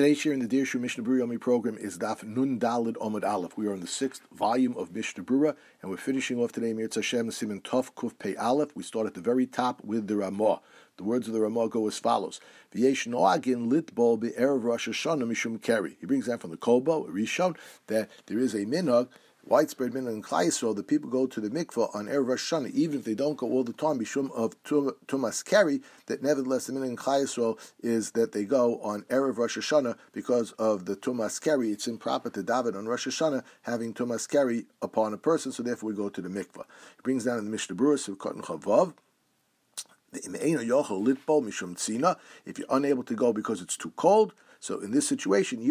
Today's share in the Dirshu Mishnah Berurah Yomi program is Daf Nun Dalid Omid Aleph. We are in the 6th volume of Mishnah Berurah, and we're finishing off today Mirz Hashem Siman Tov Kuf Pei Aleph. We start at the very top with the Ramah. The words of the Ramah go as follows: V'yesh noagin litbol be'erev Rosh Hashanah mishum keri. He brings down from the Kolbo, Rishon, that there is a minhag, widespread minhag in Klal Yisrael, that people go to the mikvah on erev Rosh Hashanah, even if they don't go all the time, bishum of tumas keri. That nevertheless the minhag in Klal Yisrael is that they go on erev Rosh Hashanah because of the tumas keri. It's improper to daven on Rosh Hashanah having tumas keri upon a person, so therefore we go to the mikvah. He brings down in the Mishnah Berurah Sivkot and Chavav. If you're unable to go because it's too cold, so in this situation,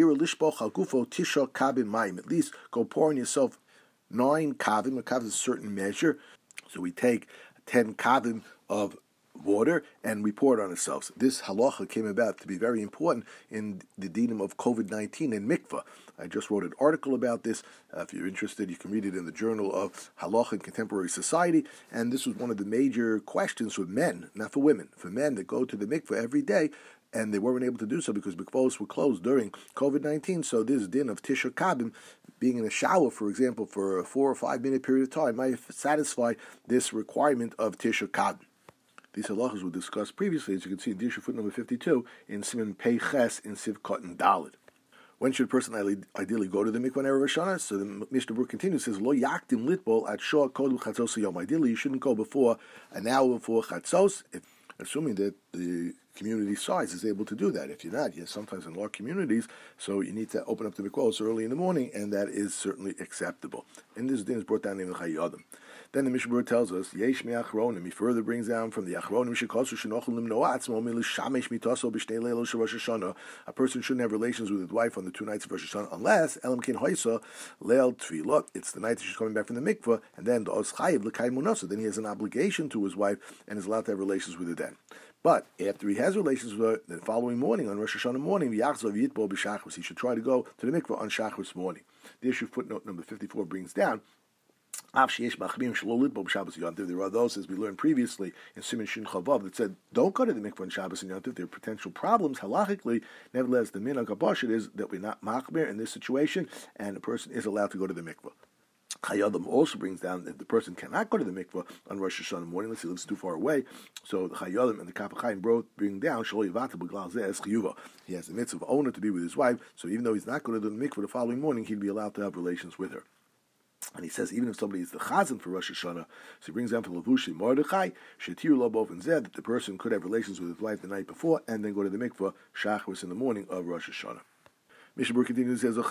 at least go pour on yourself 9 kavim. A kavim is a certain measure, so we take 10 kavim of water and we pour it on ourselves. This halacha came about to be very important in the dinim of COVID-19 and mikvah. I just wrote an article about this. If you're interested, you can read it in the Journal of Halacha in Contemporary Society. And this was one of the major questions for men, not for women. For men that go to the mikvah every day, and they weren't able to do so because mikvahs were closed during COVID-19. So this din of Tisha Kabim, being in a shower, for example, for a 4 or 5 minute period of time, might satisfy this requirement of Tisha Kabim. These halachas were discussed previously, as you can see in Dirshu foot number 52, in Siman Pei Ches in Sivkot and Dalid. When should a person ideally go to the mikvah on erev Rosh Hashanah? So the Mishnah Berurah continues, says, Lo yaktim litbol at shor kodem chatzos hayom. Ideally, you shouldn't go before an hour before chatzos, assuming that the community size is able to do that. If you're not, yes, sometimes in large communities, so you need to open up the mikvahs early in the morning, and that is certainly acceptable. And this din is brought down in the Chayadim. Then the Mishnah Berurah tells us, Yesh mi achronim. He further brings down from the achronim shekosu shenochel limnoa atzmo milishamesh mitaso b'shnei leilos shel Rosh Hashanah. A person shouldn't have relations with his wife on the 2 nights of Rosh Hashanah unless elam kin hoisa leil tefillah. It's the night that she's coming back from the mikvah, and then the os chayiv l'kayim munasa. Then he has an obligation to his wife and is allowed to have relations with her then. But after he has relations with her, the following morning, on Rosh Hashanah morning, he should try to go to the mikvah on Shachris morning. The issue footnote number 54 brings down, there are those, as we learned previously in Siman Shin Chavav, that said, don't go to the mikvah on Shabbos and Yom Tov. There are potential problems, halachically. Nevertheless, the minhag habashit is that we're not machmir in this situation, and the person is allowed to go to the mikvah. Chayadim also brings down that the person cannot go to the mikvah on Rosh Hashanah morning unless he lives too far away. So the Chayadim and the Kaf HaChaim both bring down he has the mitzvah of owner to be with his wife, so even though he's not going to do the mikvah the following morning, he'd be allowed to have relations with her. And he says, even if somebody is the chazan for Rosh Hashanah, so he brings down from Lavushi Mordechai, Shetir Lobov and Zed, that the person could have relations with his wife the night before and then go to the mikvah Shachris in the morning of Rosh Hashanah. Mishnah Berurah continues, says,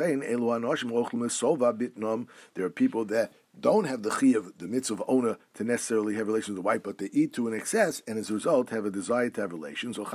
there are people that don't have the chiyuv, the mitzvah of owner, to necessarily have relations with the wife, but they eat to an excess, and as a result have a desire to have relations. Or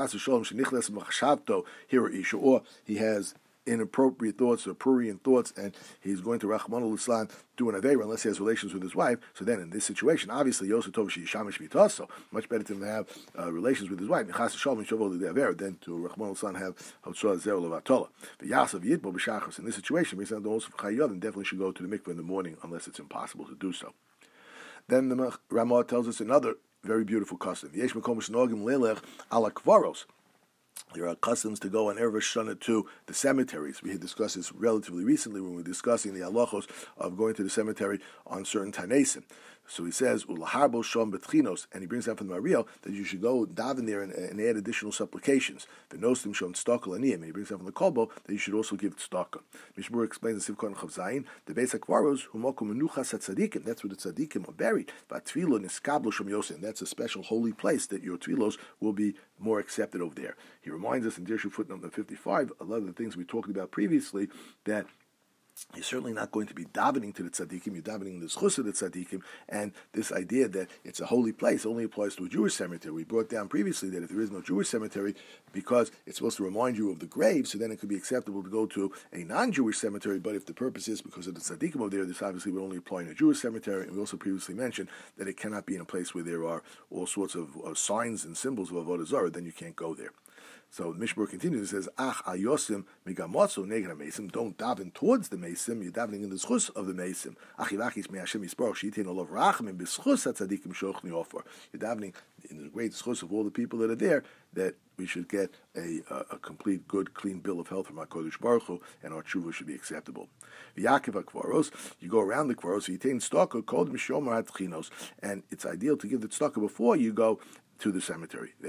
he has inappropriate thoughts or prurient thoughts, and he's going to Rachmana litzlan do an aveira unless he has relations with his wife. So then, in this situation, obviously, Yosef Tov she'yishamish mitaso, much better to have relations with his wife. Than to Rachmana litzlan have hotzah zero levatola. But Yasav yitbo b'shachos. In this situation, based on the also Chayadim, definitely should go to the mikveh in the morning unless it's impossible to do so. Then the Ramah tells us another very beautiful custom. Yesh mekom shnogim lelech ala kvaros. There are customs to go on erev Rosh Hashanah to the cemeteries. We had discussed this relatively recently when we were discussing the halachos of going to the cemetery on certain tanesim. So he says, Ulaharbo shom betchinos, and he brings down from the Mariel that you should go daven there and add additional supplications. The nostim shom tzedakah laniyim, and he brings down from the Kolbo that you should also give tzedakah. Mishnah Berurah explains in Sivkot and Chav Zayin, the Beis HaKvaros, humokum menuchas tzadikim, that's where the tzadikim are buried. But tefillah niskablo shom yosem, that's a special holy place that your tefillos will be more accepted over there. He reminds us in Dirshu footnote number 55, a lot of the things we talked about previously, that you're certainly not going to be davening to the tzaddikim, you're davening the zchus of the tzaddikim, and this idea that it's a holy place only applies to a Jewish cemetery. We brought down previously that if there is no Jewish cemetery, because it's supposed to remind you of the grave, so then it could be acceptable to go to a non-Jewish cemetery, but if the purpose is because of the tzaddikim over there, this obviously would only apply in a Jewish cemetery, and we also previously mentioned that it cannot be in a place where there are all sorts of signs and symbols of Avodah Zarah, then you can't go there. So the Mishmur continues and says, Ach ayosim migamotzu neged ha-mesim. Don't daven towards the mesim. You're davening in the schus of the mesim. Achivachis me Hashem yisparach shitin olav rachamim b'schus hatzadikim shochni ofor. You're davening in the great schus of all the people that are there, that we should get a complete, good, clean bill of health from HaKadosh Baruch Hu, and our tshuva should be acceptable. V'yakiv ha-kvaros, you go around the kvaros, yitain tzedakah kod mishomer hatchinos, and it's ideal to give the tzedakah before you go to the cemetery. The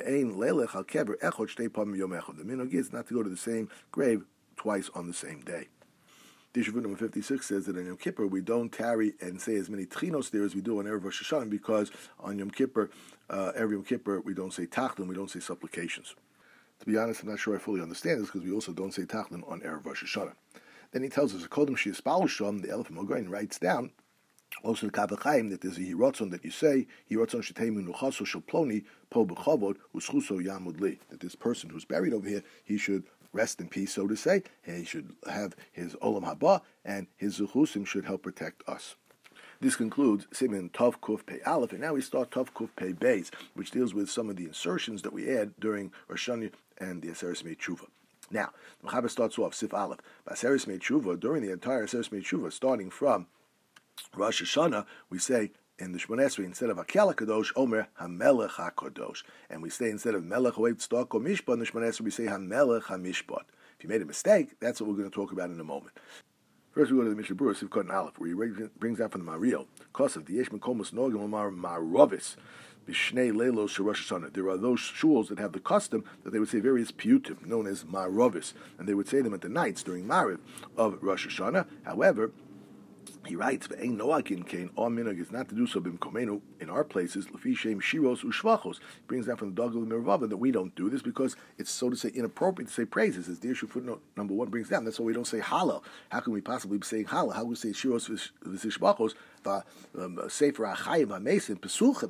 minhag is not to go to the same grave twice on the same day. Dishuvut number 56 says that on Yom Kippur we don't tarry and say as many tchinos there as we do on Erev Rosh Hashanah, because on Yom Kippur, every Yom Kippur, we don't say tachlin, we don't say supplications. To be honest, I'm not sure I fully understand this, because we also don't say tachlin on Erev Rosh Hashanah. Then he tells us, Kodem Shi'yispal Sham, the Elef Mogain writes down, also the Kavach Chaim, that there's a Hiratzon that you say, Hiratzon Sheteimu Nuchaso Shalploni Po B'chavod Uschuso Yamud Li, that this person who's buried over here, he should rest in peace, so to say, and he should have his Olam Haba, and his Zuchusim should help protect us. This concludes Siman Tov Kuf Pei Aleph, and now we start Tov Kuf Pei Beis, which deals with some of the insertions that we add during Rosh Hashanah and the Aseres Mei Tshuva. Now, the Mechaber starts off, Sif Aleph, Aseres Mei Tshuva, during the entire Aseres Mei Tshuva, starting from Rosh Hashanah, we say in the Shemona Esrei, instead of Hakel HaKadosh, Omer HaMelech HaKadosh. And we say instead of Melech Ho'ev Tzedakah Mishpat, in the Shemona Esrei we say HaMelech HaMishpat. If you made a mistake, that's what we're going to talk about in a moment. First we go to the Mishnah Berurah, Sivkot and Aleph, where he brings out from the Mariel, Kosav, the Yesh Mekomos Nogim Omar Marovis, B'Shnei Leilos Shorosh Hashanah. There are those shuls that have the custom that they would say various piyutim, known as Marovis, and they would say them at the nights during Mariv of Rosh Hashanah. However, he writes, "Ve'ein noakin kain, our minhag is not to do so b'mkomenu in our places. Lefi shem shiros u'shvachos." He brings down from the Dagul Mervava that we don't do this because it's, so to say, inappropriate to say praises. As the issue footnote number 1 brings down, that's why we don't say Hallel. How can we possibly be saying Hallel? How can we say shiros v'shvachos sefer achayim ha'mesim pesuchim?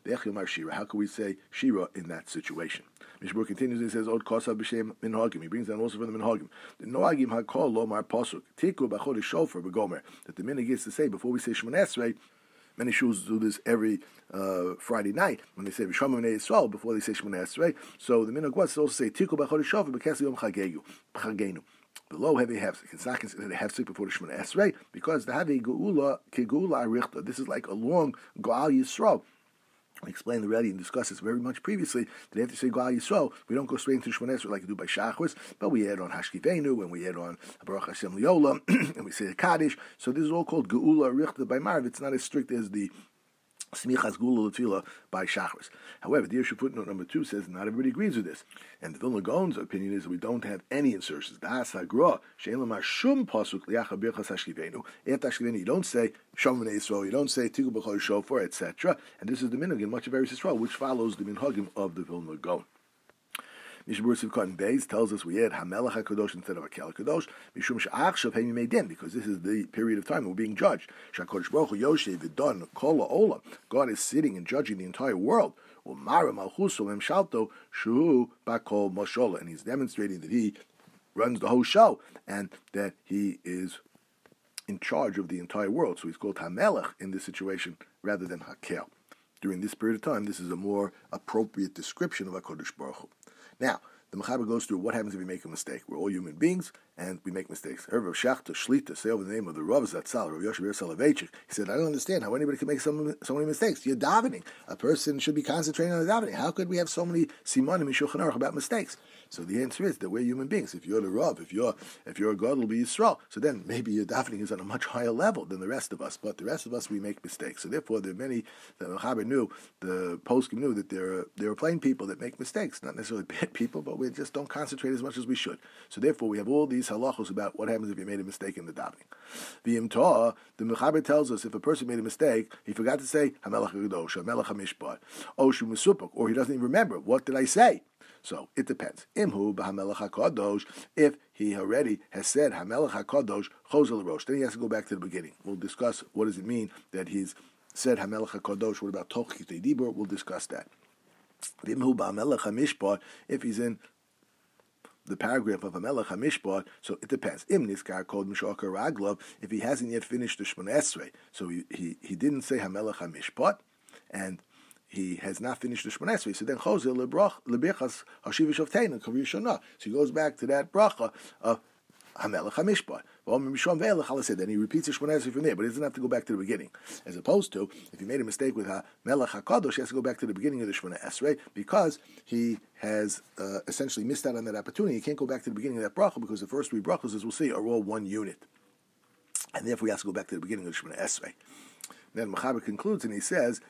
How can we say Shira in that situation? Mishmur continues and says, Od Kosav B'Shem Minhagim. He brings down also from the Minhagim. The Noagim HaKol Lomar Pasuk. Tiku B'Chodesh Shofar B'Gomer. That the minhag is to say, before we say Shemona Esrei, many shuls do this every Friday night, when they say V'Shama B'nei Yisrael, before they say Shemona Esrei. So the minhag was to also say, Tiku B'Chodesh Shofar B'Kesi Yom Chagenu. Below heavy hefsek. It's not considered a hefsek before the Shemona Esrei, because the heavy Geula Kegula Arichta. This is like a long Goal Yisrael. We explained already and discussed this very much previously that after say Goal Yisrael, we don't go straight into Shemona Esrei like we do by Shachris, but we add on Hashkivenu and we add on Baruch Hashem Liola and we say the Kaddish. So this is all called Geula Arichta by Marv. It's not as strict as the Smichas Gula Latfila by Shachris. However, the issue footnote number 2 says not everybody agrees with this. And the Vilna Gaon's opinion is that we don't have any insertions. Das Hagra, She'en Lamar Shum Pasuk Liacha Birchas Hashkivenu. After Hashkivenu, you don't say Shom V'nei Yisrael, you don't say Tiku B'Chodesh Shofar, etc. And this is the minhag in much of Eretz Yisrael, which follows the minhagim of the Vilna Gaon. Mishnah Berurah Sivkot and Beis tells us we add HaMelech HaKadosh instead of Hakel HaKadosh, Mishum She'achshav Heim Yimei Din, because this is the period of time we're being judged. Sha'Kodesh Baruch Hu Yoshev V'Don Kol Ha'olam. God is sitting and judging the entire world. U'Mara Malchuso Memshalto Shuhu Ba'Kol Moshola, and he's demonstrating that he runs the whole show and that he is in charge of the entire world. So he's called HaMelech in this situation rather than Hakel. During this period of time, this is a more appropriate description of HaKadosh Baruch Hu. Now, the Mechaber goes through what happens if we make a mistake. We're all human beings, and we make mistakes. Rav Shachta Shlita, say over the name of the Rav Zatzal, Rav Yoshe Ber Soloveitchik. He said, I don't understand how anybody can make so many mistakes. You're davening. A person should be concentrating on the davening. How could we have so many simanim in Shulchan Aruch about mistakes? So the answer is that we're human beings. If you're the Rav, if you're a God, it'll be Yisrael. So then maybe your davening is on a much higher level than the rest of us. But the rest of us, we make mistakes. So therefore, there are many, the Mechaber knew, the Poskim knew that there are plain people that make mistakes. Not necessarily bad people, but we just don't concentrate as much as we should. So therefore, we have all these halachos about what happens if you made a mistake in the davening. V'im Torah, the Mechaber tells us if a person made a mistake, he forgot to say HaMelech HaKadosh, HaMelech HaMishpat, Oshu Mesupuk, or he doesn't even remember, what did I say? So it depends. Imhu b'Hamelech HaKadosh, if he already has said Hamelech HaKadosh Chozel Rosh, then he has to go back to the beginning. We'll discuss what does it mean that he's said Hamelech HaKadosh. What about Toch Kitei Dibur? We'll discuss that. Imhu b'Hamelech HaMishpat, if he's in the paragraph of Hamelech HaMishpat, so it depends. Im Niskar called Mishakar Raglav, if he hasn't yet finished the Shemona Esrei, so he didn't say Hamelech HaMishpat, and he has not finished the Shemona Esrei. So then Chozeh lebrichas hashiva shavtein kavir shana. So he goes back to that bracha of Hamelech HaMishpat. Then he repeats the Shemona Esrei from there, but he doesn't have to go back to the beginning. As opposed to, if he made a mistake with Hamelech HaKadosh, he has to go back to the beginning of the Shemona Esrei because he has essentially missed out on that opportunity. He can't go back to the beginning of that bracha because the first three brachas, as we'll see, are all one unit. And therefore he has to go back to the beginning of the Shemona Esrei. Then Mechaber concludes and he says,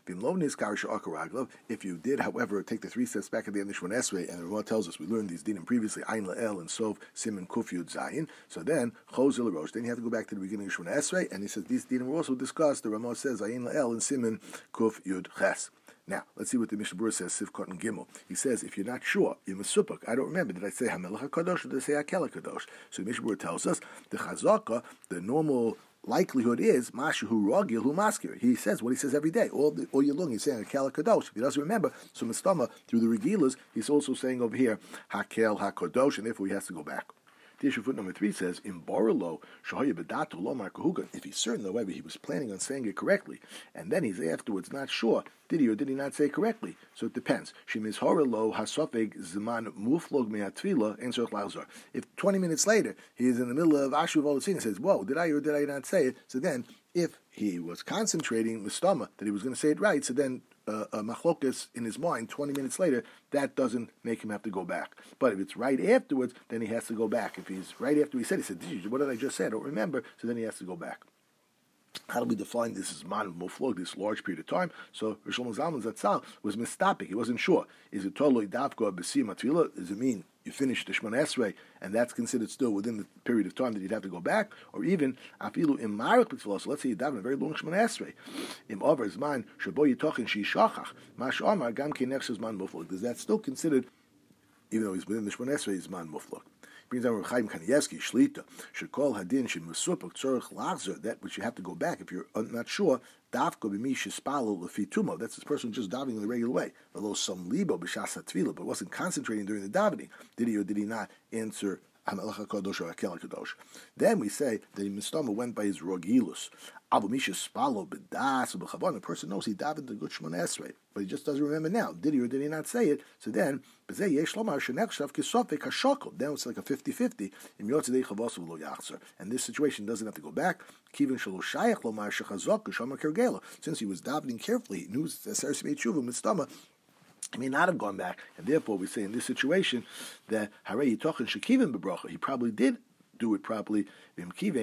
if you did, however, take the 3 steps back at the end of Shemona Esrei, and the Ramah tells us, we learned these dinim previously, Ayin La'el and Sov, Siman Kuf Yud Zayin, so then, Chozeh L'Rosh, then you have to go back to the beginning of Shemona Esrei, and he says, these dinim were also discussed, the Ramah says, Ayin La'el and Siman Kuf Yud Ches. Now, let's see what the Mishnah Berurah says, Sivkot and Gimel. He says, if you're not sure, you're Mesupak. I don't remember, did I say Hamelech HaKadosh or did I say Hakel HaKadosh? So the Mishnah Berurah tells us, the Chazaka, the normal likelihood is Mashu Ragil Hu Maskir. He says what he says every day. All year long he's saying Hakel HaKadosh. If he doesn't remember, so Mistama, through the Regilas, he's also saying over here Hakel HaKadosh, and therefore he has to go back. The issue foot number 3 says, in Borolo, Shahaya Bedato Lo Mar Kahugan, if he's certain, however, he was planning on saying it correctly, and then he's afterwards not sure, did he or did he not say it correctly? So it depends. Shemiz Horelo Hasofeg Zman Muflog Meatvila and Surch Lazar. If 20 minutes later he is in the middle of Ashu Volatzin and says, whoa, did I or did I not say it? So then, if he was concentrating Mistama that he was going to say it right, so then a machlokas in his mind 20 minutes later, that doesn't make him have to go back. But if it's right afterwards, then he has to go back. If he's right after he said, what did I just say? I don't remember. So then he has to go back. How do we define this as man muflog, this large period of time? So Rosh Zalman Zatzal was mistapik. He wasn't sure. Is it totally davka b'siyam atfila? Does it mean you finish the Shemona Esrei and that's considered still within the period of time that you'd have to go back? Or even afilu im marach b'tfilah. So let's say you daven a very long Shemona Esrei. Im over zman shabo yitochin shishachach mash amar gam kinech zman muflog. Is that still considered, even though he's within the Shemona Esrei, is man muflog? Brings down Chaim Kanievsky, Shlita, should call Hadin, Shemusupuk, Tzorich Lachzer, that which you have to go back if you're not sure, Davko B'mi Shispalo Lefitumo, that's this person just davening in the regular way. Although some Libo B'shas HaTvila, but wasn't concentrating during the davening. Did he or did he not answer Hamelech HaKadosh or Hakel HaKadosh? Then we say that he Mistama went by his Rogilus. Abu Misha Spalo B'das B'chavon. The person knows he davened the good Shemona Esrei, but he just doesn't remember now. Did he or did he not say it? So then, B'zeh Yesh Lomar Shenechshav Kisofek HaShokol. Then it's like a 50-50. Im Yotzedei Chavasu Lo Yachzer. And this situation doesn't have to go back. Kivin Shelo Shayach Lomar Shechazok Shomar Kergela. Since he was davening carefully, he knew Seres Beit Shuvah Mistama. He may not have gone back, and therefore we say in this situation that Harei Yitochin Shekivin B'Bracha. He probably did do it properly. If he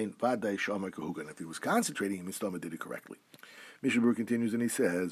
was concentrating, Mistama did it correctly. Mishnah Berurah continues and he says,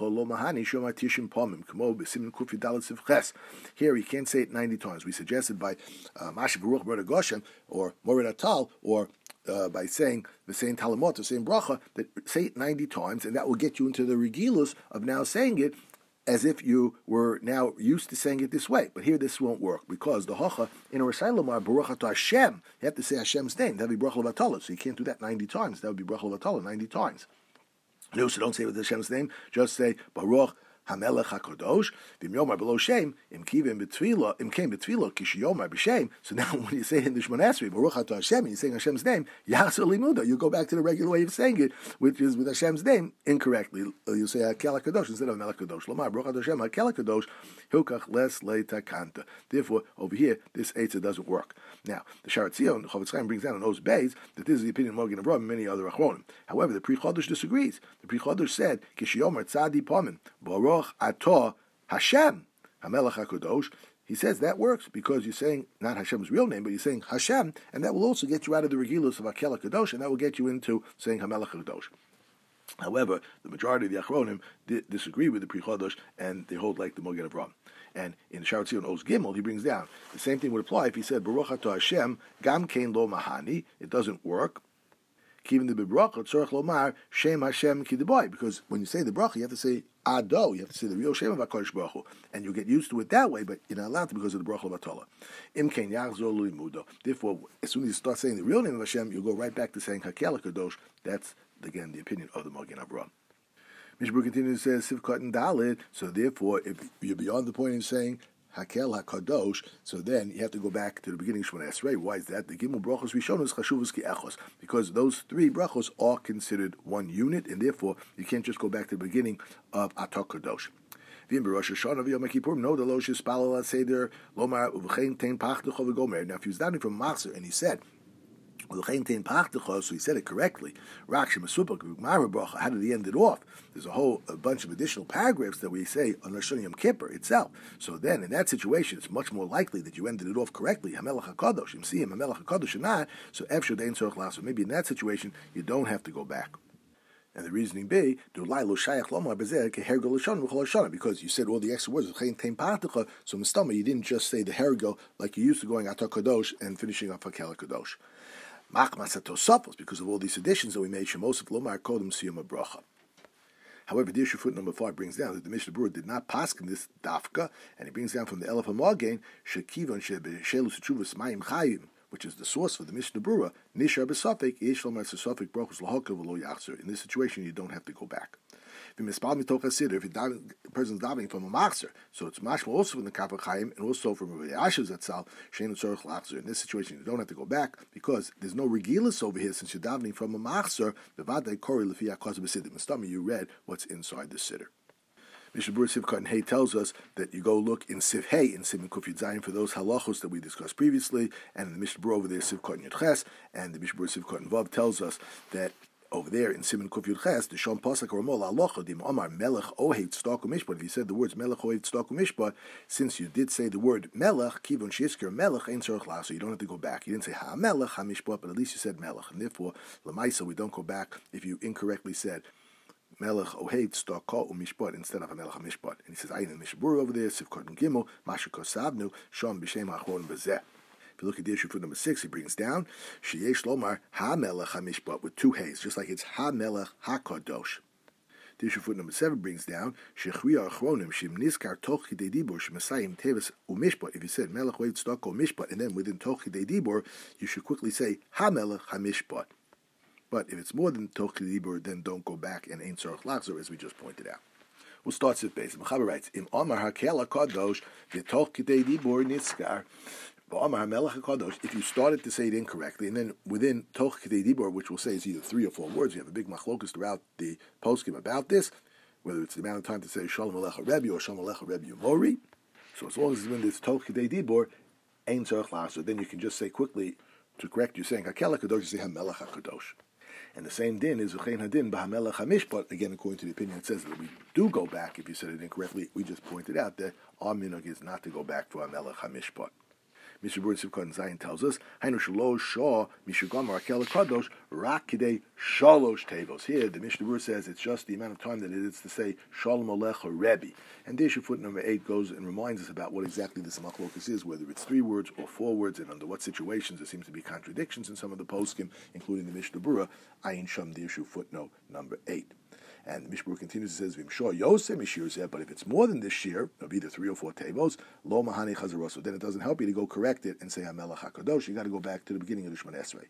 here he can't say it 90 times. We suggested by Masha Baruch Berda Goshen or Morid Atal or by saying the same Talamot, the same bracha, that say it 90 times, and that will get you into the regilus of now saying it as if you were now used to saying it this way. But here this won't work, because the hocha in a recital are Baruch Atah Hashem. You have to say Hashem's name. That would be Bracha L'Vatala. So you can't do that 90 times. That would be Bracha L'Vatala 90 times. No, so don't say it with Hashem's name. Just say Baruch Hamelech HaKadosh, V'myomar below Shem, Im Kivim B'Tvila, Im Kem B'Tvila, Kishiyomar B'Shem. So now when you say in the Shemona Esrei, Baruch Atah Hashem, and you're saying Hashem's name, Yachzer Limuda, you go back to the regular way of saying it, which is with Hashem's name, incorrectly. You say Hakel HaKadosh instead of Hamelech HaKadosh. Lomar, Baruch Atah Hashem, Hakel HaKadosh, Hilkach Les Leita Kanta. Therefore, over here, this Eitzah doesn't work. Now, the Sharat Zion, Chofetz Chaim brings down on those bays that this is the opinion of Magen Avraham and many other Achronim. However, the Pri Chodesh disagrees. The Pri Chodesh said, Kishiyomar Tzadi Pomin, Baruch Atah Hashem, Hamelech HaKadosh. He says that works because you're saying not Hashem's real name, but you're saying Hashem, and that will also get you out of the Regilus of Hakel HaKadosh, and that will get you into saying Hamelech HaKadosh. However, the majority of the Achronim disagree with the Pri Chodesh, and they hold like the Magen Avraham. And in the Sharat Zion Oz Gimel, he brings down the same thing would apply if he said Baruch Atah Hashem Gam Kein Lo Mahani. It doesn't work. Kivin the Bracha Tzorich Lomar Shem Hashem Kidaboy, because when you say the bracha, you have to say Ado. You have to say the real Shem of HaKadosh Baruch Hu, and you get used to it that way, but you're not allowed to because of the bracha of Atala. Im Kein Yachzor Limudo. Therefore, as soon as you start saying the real name of Hashem, you go right back to saying Hakel HaKadosh. That's again the opinion of the Magen Avraham. Mishnah Berurah continues and says Sivkot and Dalet. So therefore, if you're beyond the point of saying Hakel HaKadosh, so then you have to go back to the beginning of Shemona Esrei. Why is that? The Gimel Brachos Rishonos Chashuvos Ki Echos, because those 3 brachos are considered one unit, and therefore you can't just go back to the beginning of Atah Kadosh. V'im b'Rosh Hashanah v'Yom Kippur, no the lo shespalel al seder lomar uv'chein tein pachtucha v'gomer. Now, if he was davening from Machzer and he said, so he said it correctly. How did he end it off? There's a bunch of additional paragraphs that we say on Rosh Hashanah Yom Kippur itself. So then, in that situation, it's much more likely that you ended it off correctly. Hamelach HaKadosh, Hamelach HaKadosh, and not. So maybe in that situation, you don't have to go back. And the reasoning be, because you said all the extra words, so Mistama, you didn't just say the hergo like you used to going Atar Kadosh and finishing up Hakel Kadosh. Because of all these additions that we made, Shemosef Lomar Kodem Siyum Bracha. However, the issue footnote number 5 brings down that the Mishnah Berurah did not paskin this dafka, and he brings down from the Elef HaMagen, Shekivon Shebeshelu Sechuvas Mayim Chayim, which is the source for the Mishnah Berurah, Nishar B'Safek, Yesh Lomar Sefek Brachos L'Hokel V'Lo Yachzer. In this situation, you don't have to go back. If the person's davening from a machzer, so it's mashma also from the Kaf HaChaim and also from Rabbi Yashiv Zatzal, shein tzorich lachzer. In this situation, you don't have to go back because there's no regilas over here since you're davening from a machzer. Bevadei kori lefi hakos b'siddur. Mistama, you read what's inside the siddur. Mishnah Berurah Sivkot and Hey tells us that you go look in Siv Hey in Siman Kuf Yud Zayin for those halachos that we discussed previously, and in the Mishnah Berurah over there Sivkot and Yud Ches, and the Mishnah Berurah Sivkot and Vav tells us that over there in Siman Kuf Yud Ches, the Shon Pasuk Ramol Alocha Dim Omar Melech Oheit Stalku Mishpat. If you said the words Melech Oheit Stalku Mishpat, since you did say the word Melech, Kivon Shisker Melech Ein Tzorich La, so you don't have to go back. You didn't say Ha Melech Ha Mishpat, but at least you said Melech, and therefore Lamaisa we don't go back if you incorrectly said Melech Oheit Stalku Mishpat instead of Ha Melech Ha Mishpat. And he says Ayin Mishnah Berurah over there Sivkot and Gimel Mashu Kosavnu Shon B'Shem Achron B'Zeh. If you look at the issue for number 6, he brings down Sheyesh Lomar HaMelech HaMishpat with 2 hays, just like it's HaMelech HaKadosh. The issue for number 7 brings down Shechriya Achronim Shim Niskar Toch Hidei Dibur Shemesayim Teves Umishpat. If you said Melech Ohet Stalku Mishpat and then within Toch Hidei Dibur, you should quickly say HaMelech HaMishpat. But if it's more than Toch Hidei Dibur, then don't go back and Ein Tzorich Lachzer, as we just pointed out. We'll start with base. Mechaber writes, Im Omar HaKel HaKadosh V'Toch Hidei Dibur Niskar. If you started to say it incorrectly, and then within Toch Kidei Dibur, which we'll say is either 3 or 4 words, you have a big machlokus throughout the poskim about this, whether it's the amount of time to say Shalom Alecha Rebbe or Shalom Alecha Rebbe Mori. So as long as it's when it's Toch Kidei Dibur, Ein Tzorich Lachzer, then you can just say quickly to correct you saying Hakel HaKadosh, you say HaMelech HaKadosh. And the same din is V'chein Hadin B'HaMelech HaMishpat. Again, according to the opinion, it says that we do go back if you said it incorrectly. We just pointed out that our minhag is not to go back for HaMelech HaMishpat. Mishnah Berurah Sivkot and Zayin tells us, Hainu Shalosh Shah Mishugamar Hakel HaKadosh Rak Kidei Shalosh Tevos. Here, the Mishnah Berurah says it's just the amount of time that it is to say Shalom Alecha Rebbe. And the issue foot number 8 goes and reminds us about what exactly this machlokus is, whether it's 3 words or 4 words, and under what situations there seems to be contradictions in some of the poskim, including the Mishnah Berurah. Ayin Sham, the issue footnote number 8. And the Mishnah Berurah continues and says, V'imshor Yosef Mishir Zeh, but if it's more than this shir, of either 3 or 4 tevos, Lo Mahani Chazaroso, then it doesn't help you to go correct it and say HaMelech HaKadosh. You got to go back to the beginning of the Shemon Esrei.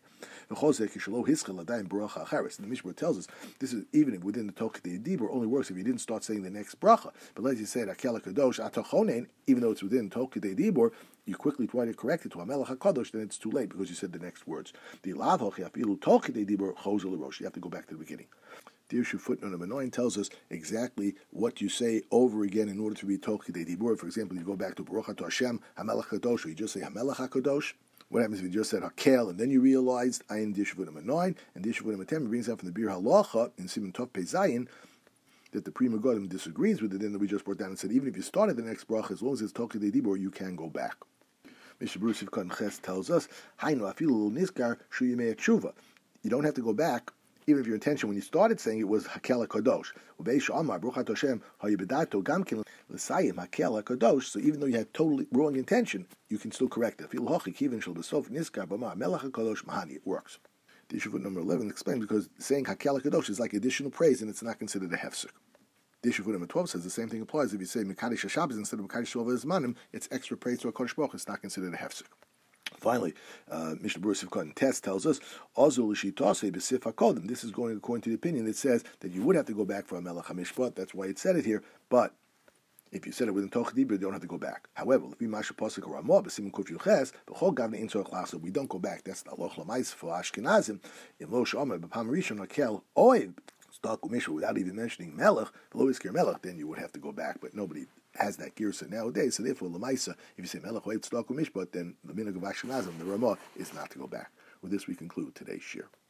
And the Mishnah Berurah tells us, this is even within the Toch Kidei Dibur, only works if you didn't start saying the next bracha. But as you said, Hakel HaKadosh Atachonen, even though it's within Toch Kidei Dibur, you quickly try to correct it to HaMelech HaKadosh, then it's too late because you said the next words. You have to go back to the beginning. The issue footnote number 9 tells us exactly what you say over again in order to be Toch Kidei Dibur. For example, you go back to Baruch Atah Hashem HaMelech HaKadosh, or you just say HaMelech HaKadosh. What happens if you just said Hakel and then you realized Ayin the issue footnote number 9, and the issue footnote number 10 brings out from the Bir Halacha in Siman Tov Pei Zayin that the Pri Megadim disagrees with it, and that we just brought down and said even if you started the next bracha, as long as it's Toch Kidei Dibur, you can go back. Mishnah Berurah Sivkot and Ches tells us, Hainu afilu niskar shu yimei tshuva. You don't have to go back even if your intention when you started saying it was Hakel HaKadosh. So even though you had totally wrong intention, you can still correct it. It works. The issue of number 11 explains because saying Hakel HaKadosh is like additional praise and it's not considered a hefsek. The issue of number 12 says the same thing applies if you say Mekadesh HaShabbos instead of Mekadesh Shova Zmanim, it's extra praise to a Kodesh Baruch, it's not considered a hefsek. Finally, Mishnah Berurah Sivkot and Tes tells us, this is going according to the opinion that says that you would have to go back for HaMelech HaMishpat. That's why it said it here. But if you said it within Toch Dibur, you don't have to go back. However, we don't go back. That's the Aloch Lamais for Ashkenazim. In Lo Shomer B'Pam Rishon Hakel Oev Tzedakah Mishpat without even mentioning Melech, below Iskir Melech, then you would have to go back. But nobody has that girsa nowadays. So therefore, Lamaisa, if you say Melech Tzedakah Mishpat, then the minhag of Ashkenazim, the Ramah, is not to go back. With this, we conclude today's shir.